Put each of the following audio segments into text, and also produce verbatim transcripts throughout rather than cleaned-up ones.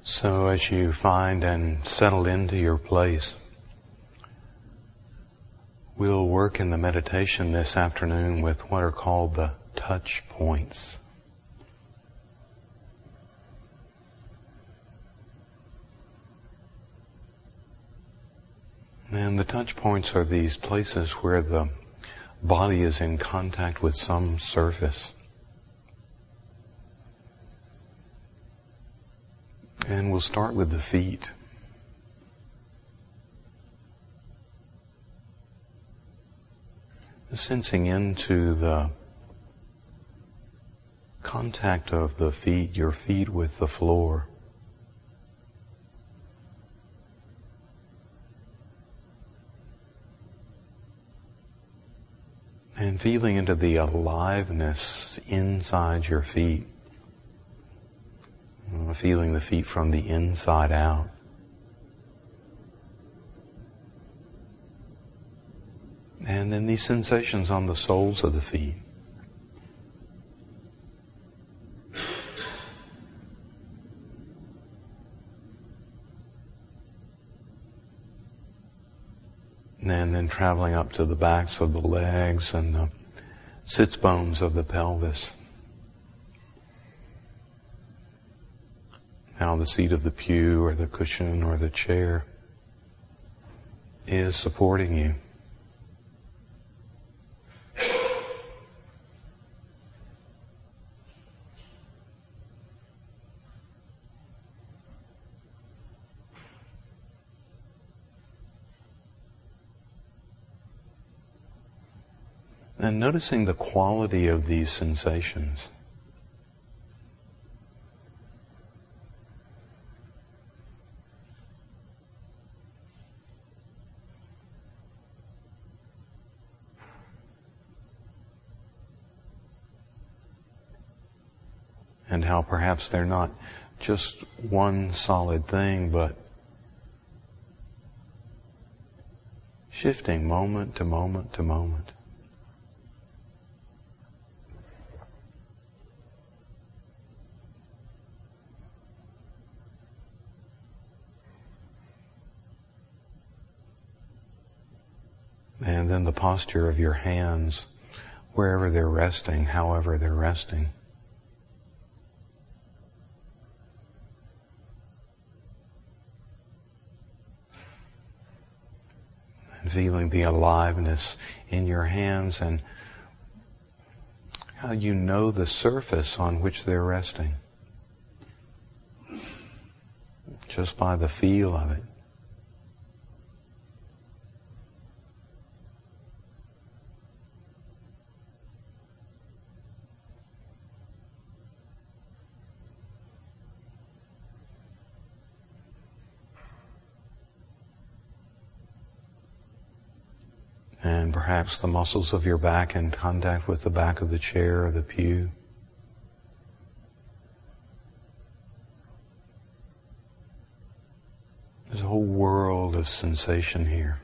So as you find and settle into your place, we'll work in the meditation this afternoon with what are called the touch points. And the touch points are these places where the body is in contact with some surface. And we'll start with the feet. Sensing into the contact of the feet, your feet with the floor. And feeling into the aliveness inside your feet. Feeling the feet from the inside out. And then these sensations on the soles of the feet. And then traveling up to the backs of the legs and the sits bones of the pelvis. How the seat of the pew or the cushion or the chair is supporting you. And noticing the quality of these sensations. And how perhaps they're not just one solid thing, but shifting moment to moment to moment. And then the posture of your hands, wherever they're resting, however they're resting. And feeling the aliveness in your hands and how you know the surface on which they're resting. Just by the feel of it. And perhaps the muscles of your back in contact with the back of the chair or the pew. There's a whole world of sensation here.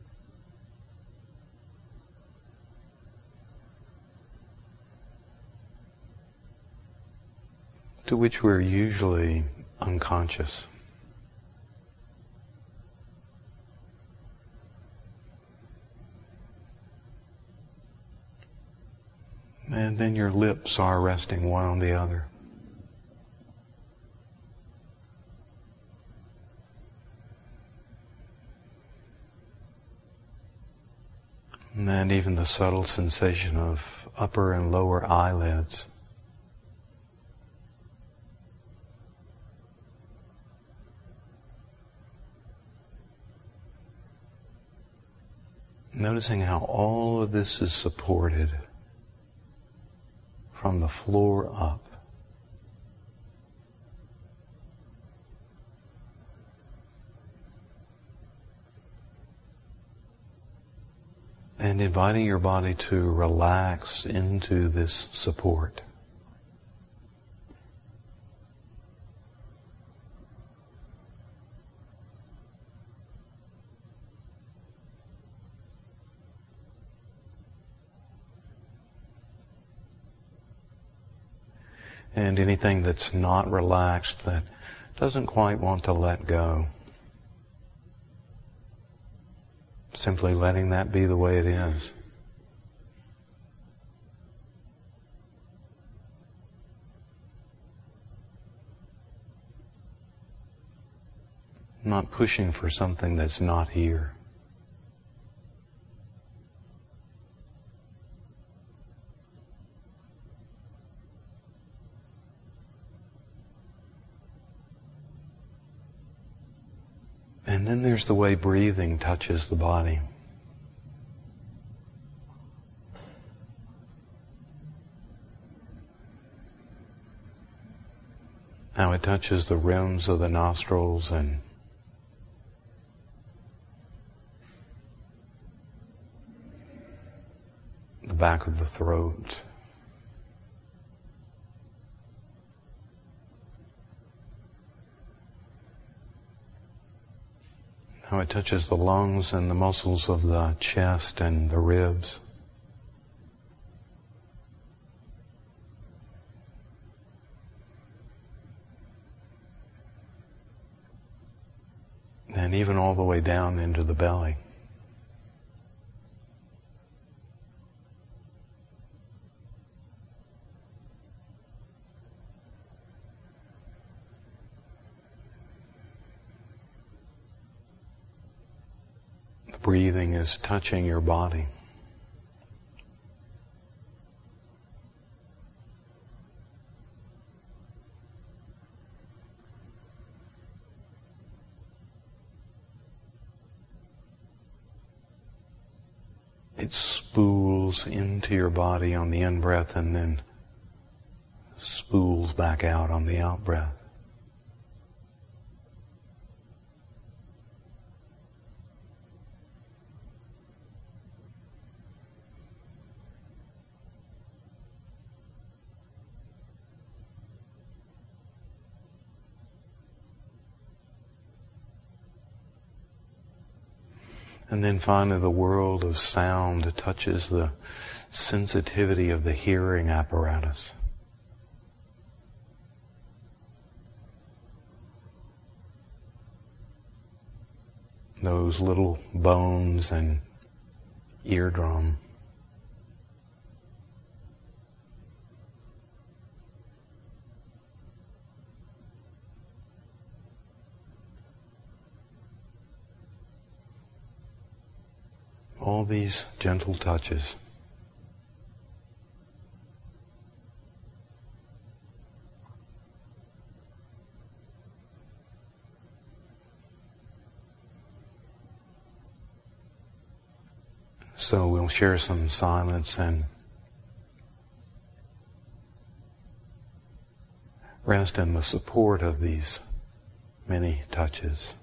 To which we're usually unconscious. And then your lips are resting one on the other. And then even the subtle sensation of upper and lower eyelids. Noticing how all of this is supported from the floor up. And inviting your body to relax into this support. And anything that's not relaxed, that doesn't quite want to let go. Simply letting that be the way it is. Not pushing for something that's not here. And then there's the way breathing touches the body. How it touches the rims of the nostrils and the back of the throat. How it touches the lungs and the muscles of the chest and the ribs. And even all the way down into the belly. Breathing is touching your body. It spools into your body on the in-breath and then spools back out on the out-breath. And then finally the world of sound touches the sensitivity of the hearing apparatus. Those little bones and eardrum. All these gentle touches. So we'll share some silence and rest in the support of these many touches.